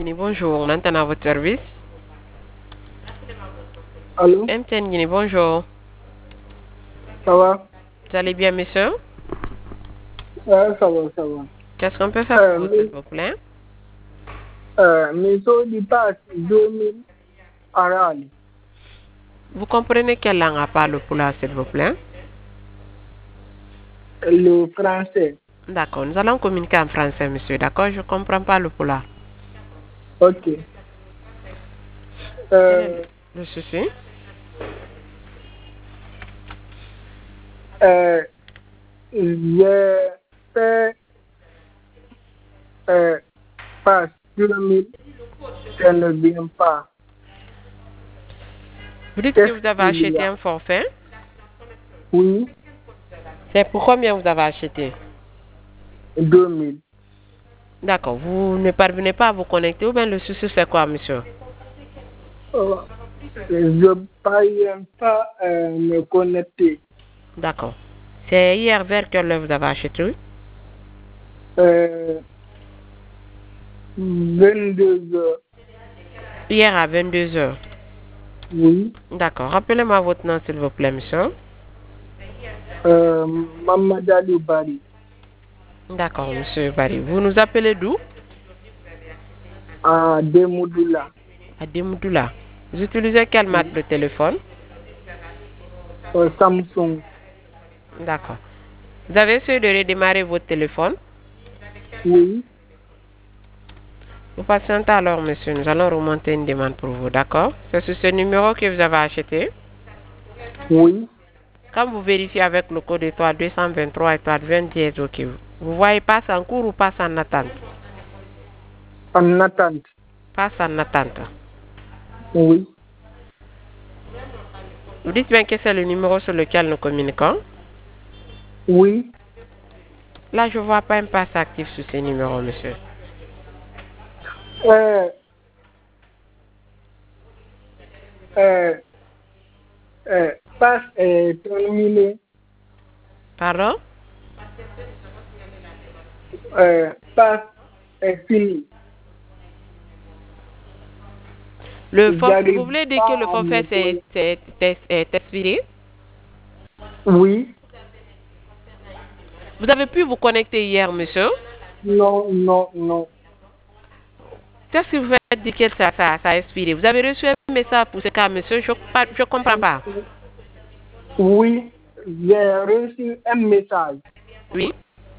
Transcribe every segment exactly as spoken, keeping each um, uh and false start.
Guinée, bonjour. Maintenant à votre service. Allô? M T N Guinée, bonjour. Ça va? Vous allez bien, monsieur? Ouais, ça va, ça va. Qu'est-ce qu'on peut faire Euh, pour vous, mais, s'il vous plaît? euh, mais ça dépasse deux mille arales. Vous comprenez quelle langue à parle pour là, s'il vous plaît? Le français. D'accord, nous allons communiquer en français, monsieur. D'accord, je ne comprends pas le poula. Ok. Quel est Euh, le souci? euh, j'ai fait euh, passe deux mille, ça ne vient pas. Vous dites que Qu'est-ce vous avez qu'il y acheté a? un forfait. Oui, C'est pour combien vous avez acheté? deux mille. D'accord, vous ne parvenez pas à vous connecter ou bien le souci c'est quoi, monsieur? Euh, je ne parviens pas à me connecter. D'accord. C'est hier vers quelle heure vous avez acheté? Euh, vingt-deux heures. Hier à vingt-deux heures. Oui. D'accord. Rappelez-moi votre nom, s'il vous plaît, monsieur. Euh, Mamadou Bari. D'accord, monsieur Barry. Vous nous appelez d'où? À Demoudoula. À Demoudoula. Vous utilisez quelle marque de téléphone? Euh, Samsung. D'accord. Vous avez essayé de redémarrer votre téléphone? Oui. Vous patientez alors, monsieur. Nous allons remonter une demande pour vous, d'accord? C'est sur ce numéro que vous avez acheté. Oui. Quand vous vérifiez avec le code étoile deux cent vingt-trois étoile vingt dièse, ok. Vous voyez passe en cours ou passe en attente? En attente. Passe en attente. Oui. Vous dites bien que c'est le numéro sur lequel nous communiquons? Oui. Là, je ne vois pas un passe actif sur ce numéro, monsieur. Euh, euh, euh, passe est terminé. Pardon? Euh, passe est fini. Le forfait, vous J'arrive voulez dire que pas le à me forfait c'est, connecter. c'est, c'est- est expiré? Oui. Vous avez pu vous connecter hier, monsieur? Non, non, non. Qu'est-ce que vous faites dire que ça, ça, ça a expiré? Vous avez reçu un message pour ce cas, monsieur? Je ne comprends pas. Oui. J'ai reçu un message. Oui.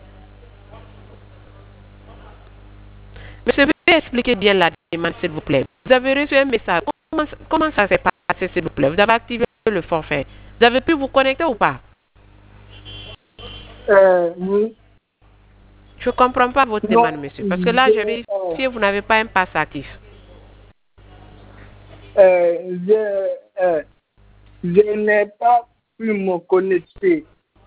Monsieur, veuillez expliquer bien la demande, s'il vous plaît. Vous avez reçu un message. Comment, comment ça s'est passé, s'il vous plaît? Vous avez activé le forfait. Vous avez pu vous connecter ou pas? Euh, oui. Je ne comprends pas votre Non. demande, monsieur. Parce que là, j'ai J'ai, euh, vérifié, vous n'avez pas un pass actif. euh, j'ai, euh, je n'ai pas pu me connecter.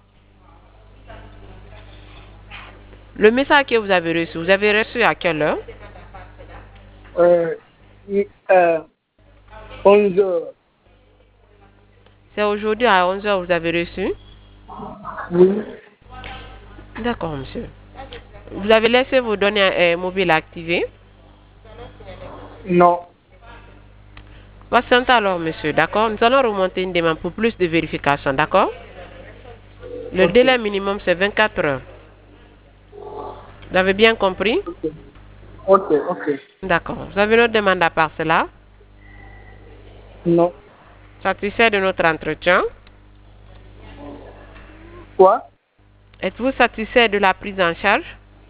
Le message que vous avez reçu, vous avez reçu à quelle heure? Euh, il- euh, onze heures. C'est aujourd'hui à onze heures vous avez reçu? Oui. D'accord, monsieur. Vous avez laissé vos données euh, mobiles activées? Non. Patientez alors, monsieur, d'accord? Nous allons remonter une demande pour plus de vérification, d'accord? Le Ok. délai minimum, c'est vingt-quatre heures. Vous avez bien compris? Ok. Ok. Ok. D'accord. Vous avez une autre demande à part cela? Non. Satisfait de notre entretien? Quoi? Êtes-vous satisfait de la prise en charge?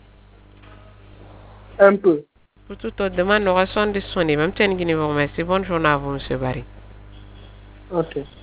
Un peu. Pour toute autre demande, nous restons disponibles. Même si vous remercie. Bonne journée à vous, monsieur Barry. Ok.